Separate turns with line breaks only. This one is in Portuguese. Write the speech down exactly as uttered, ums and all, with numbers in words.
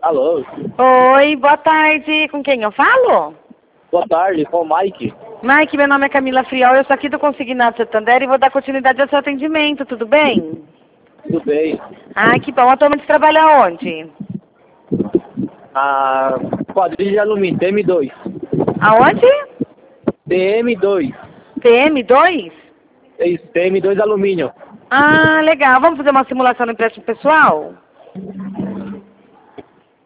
Alô?
Oi, boa tarde. Com quem eu falo?
Boa tarde, com o Mike.
Mike, meu nome é Camila Friol, eu sou aqui do Consignado Santander e vou dar continuidade ao seu atendimento, tudo bem?
Tudo bem?
Ai, que bom. Atualmente você trabalha onde?
A quadrilha de alumínio, T M dois.
Aonde?
T M dois.
P M dois?
É isso, T M dois alumínio.
Ah, legal. Vamos fazer uma simulação no empréstimo pessoal?